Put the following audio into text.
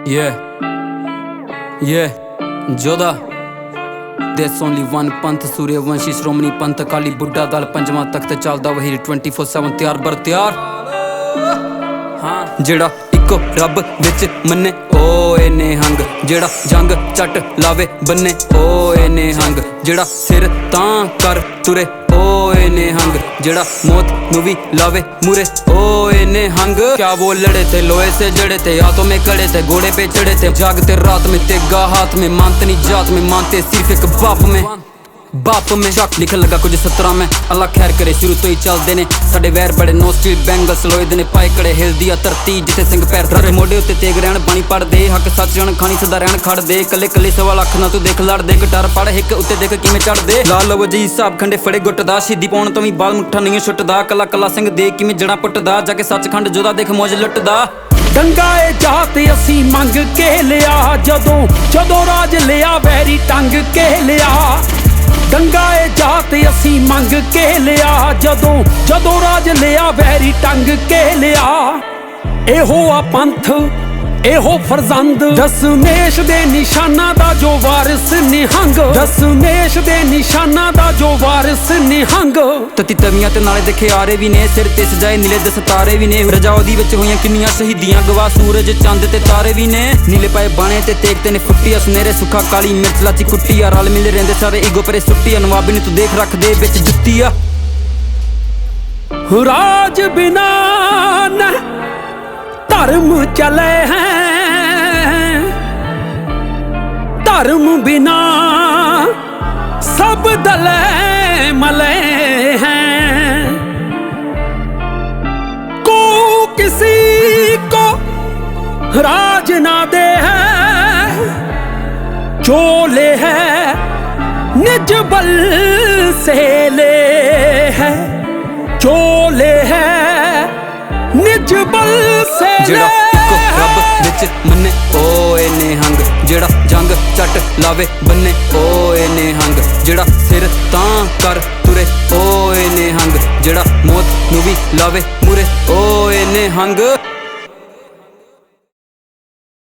Jodha There's only one पंथ सूर्यवंशी श्रोमणी पंथ अकाली बुड्ढा दल पंजवां तख्त चलदा वही 24/7 त्यार बर त्यार हाँ जेड़ा इको रब विच मन्ने ओए निहंग जेड़ा जंग चट लावे बन्ने ओए निहंग जेड़ा सिर तां कर तुरे ओए निहंग जेड़ा मौत नू भी लावे मुरे ओए निहंग क्या वो लड़े थे लोहे से जड़े थे हाथों में कड़े थे घोड़े पे चढ़े थे जागते रात में तेगा हाथ में मानते नहीं जात में मानते सिर्फ एक बाप में शक लिखन लगा कुछ 17 में अल्लाह खैर करे शुरू तो ही चलते ने साडे वैर बड़े नो स्ट्रीट बैंगल्स लोए दे ने पाए कड़े हिलदी आ धरती जिथे सिंह पैर धरे मोढे उत्ते तेग रहन पानी पड़ दे हक सच जन खानी सदा रहन खड़ दे कले कले सवा लख ना तू देख लड़ दे कटार पड़ हिक उत्ते देख किवें चढ़ दे ला लव जी हिसाब खंडे फड़े गुੱਟ ਦਾ ਸ਼ਹੀਦੀ ਪਾਉਣ ਤੋਂ ਵੀ ਬਾਲ ਮੁੱਠਾ ਨਹੀਂ ਛੁੱਟਦਾ ਕੱਲਾ ਕੱਲਾ ਸਿੰਘ ਦੇ ਕਿਵੇਂ ਜੜਾਂ ਪੁੱਟਦਾ ਜਾ ਕੇ ਸੱਚਖੰਡ ਜੋਦਾ ਦੇਖ ਮੌਜ ਲੁੱਟਦਾ ਡੰਗਾ ਏ ਜਾਤ ਅਸੀਂ ਮੰਗ ਕੇ ਲਿਆ ਜਦੋਂ ਰਾਜ ਲਿਆ ਵੈਰੀ ਟੰਗ ਕੇ ਲਿਆ ਡੰਗਾ ਏ ਜਾਤ ਅਸੀਂ ਮੰਗ ਕੇ ਲਿਆ ਜਦੋਂ ਰਾਜ ਲਿਆ ਵੈਰੀ ਟੰਗ ਕੇ ਲਿਆ ਇਹੋ ਆ ਪੰਥ ਇਹੋ ਫਰਜ਼ੰਦ ਦਸਮੇਸ਼ ਦੇ ਨਿਸ਼ਾਨਾਂ ਦਾ ਜੋ ਵਾਰਿਸ ਨਿਹੰਗ ਦਸਮੇਸ਼ ਦੇ ਨਿਸ਼ਾਨਾਂ ਦਾ ਜੋ ਵਾਰਿਸ ਨਿਹੰਗ ਤਤੀ ਤਵੀਆਂ ਤੇ ਨਾਲੇ ਦੇਖੇ ਆਰੇ ਵੀ ਨੇ ਸਿਰ ਤੇ ਸਜਾਏ ਨੀਲੇ ਦਸਤਾਰੇ ਵੀ ਨੇ ਰਜਾਉਦੀ ਵਿੱਚ ਹੋਈਆਂ ਕਿੰਨੀਆਂ ਸ਼ਹੀਦੀਆਂ ਗਵਾ ਸੂਰਜ ਚੰਦ ਤੇ ਤਾਰੇ ਵੀ ਨੇ ਨੀਲੇ ਪਾਏ ਬਾਣੇ ਤੇ ਤੇਗ ਤੇ ਨੇ ਫੁੱਟੀ ਸੁਨੇਰੇ ਸੁੱਖਾ ਕਾਲੀ ਮਿਰਚ ਲਾਚੀ ਕੁੱਟੀ ਆ ਰਲ ਮਿਲ ਰਹਿੰਦੇ ਸਾਰੇ ਈਗੋ ਪਰੇ ਸੁੱਟੀ ਆ ਨਵਾਬੀ ਨੂੰ ਤੂੰ ਦੇਖ ਰੱਖ ਦੇ ਵਿੱਚ ਜੁੱਤੀ ਆ ਰਾਜ ਬਿਨਾ ਨਾ धर्म चले हैं धर्म बिना सब दले मले हैं को किसी को राज ना दे है जो ले है निज बल से ले है जो ले है निज बल से जेड़ा इको रब विच मन्ने ओए निहंग जेड़ा जंग चट लावे बन्ने ओए निहंग जेड़ा सिर तां कर तुरे ओए निहंग जेड़ा मौत नू भी लावे मुरे ओए निहंग।